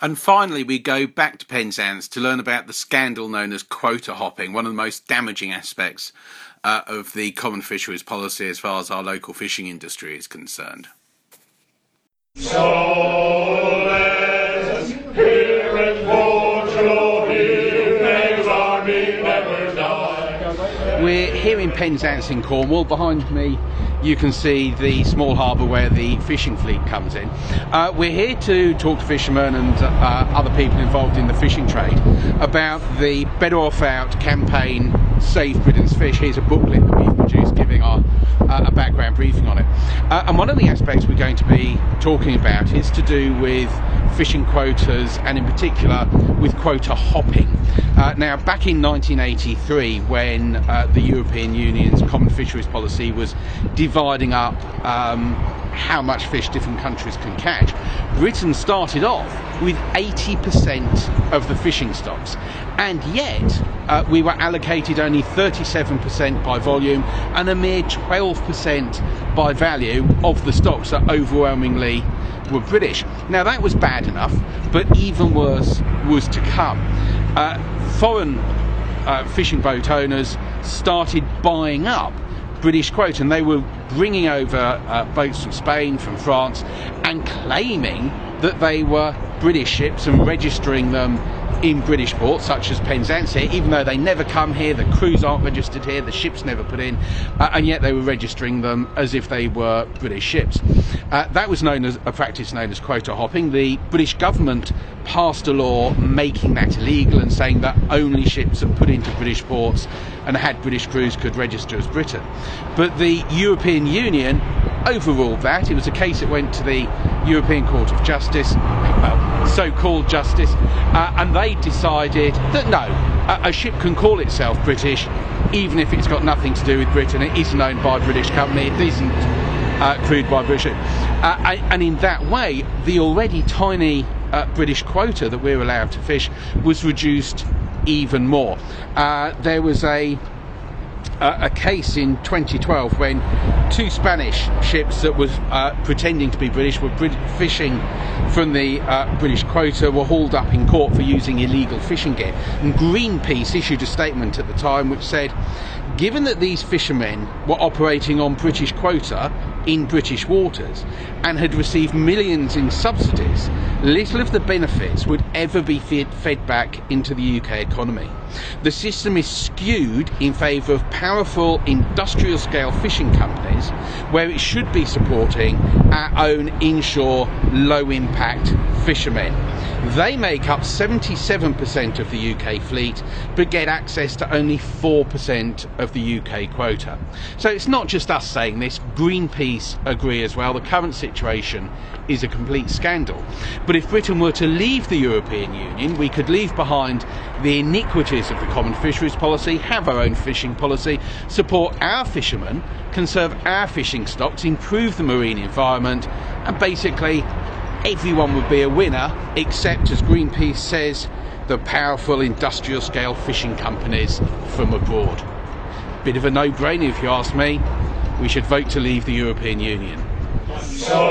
And finally, we go back to Penzance to learn about the scandal known as quota hopping, one of the most damaging aspects of the common fisheries policy as far as our local fishing industry is concerned. So let us hear it for true, His army never die. We're here in Penzance in Cornwall. Behind me you can see the small harbour where the fishing fleet comes in. We're here to talk to fishermen and other people involved in the fishing trade about the Better Off Out campaign, Save Britain's Fish. Here's a booklet that we've produced giving a background briefing on it. And one of the aspects we're going to be talking about is to do with fishing quotas, and in particular with quota hopping. Now, back in 1983, when the European Union's common fisheries policy was dividing up how much fish different countries can catch, Britain started off with 80% of the fishing stocks, and yet we were allocated only 37% by volume and a mere 12% by value of the stocks that overwhelmingly were British. Now, that was bad enough, but even worse was to come. Foreign fishing boat owners started buying up British quota, and they were bringing over boats from Spain, from France, and claiming that they were British ships and registering them in British ports such as Penzance here, even though they never come here, the crews aren't registered here, the ships never put in, and yet they were registering them as if they were British ships. That was known as a practice known as quota hopping. The British government passed a law making that illegal and saying that only ships that put into British ports and had British crews could register as Britain. But the European Union overruled that. It was a case that went to the European Court of Justice, well, so-called justice, and they decided that no, a ship can call itself British even if it's got nothing to do with Britain, it isn't owned by a British company, it isn't crewed by British. And in that way, the already tiny British quota that we're allowed to fish was reduced even more. There was a case in 2012 when two Spanish ships that was pretending to be British were fishing from the British quota were hauled up in court for using illegal fishing gear, and Greenpeace issued a statement at the time which said, given that these fishermen were operating on British quota in British waters and had received millions in subsidies, little of the benefits would ever be fed back into the UK economy. The system is skewed in favour of powerful industrial scale fishing companies, where it should be supporting our own inshore low impact fishermen. They make up 77% of the UK fleet, but get access to only 4% of the UK quota. So it's not just us saying this, Greenpeace agree as well. The current situation is a complete scandal. But if Britain were to leave the European Union, we could leave behind the iniquities of the common fisheries policy, have our own fishing policy, support our fishermen, conserve our fishing stocks, improve the marine environment, and basically everyone would be a winner, except, as Greenpeace says, the powerful industrial scale fishing companies from abroad. Bit of a no-brainer if you ask me. We should vote to leave the European Union.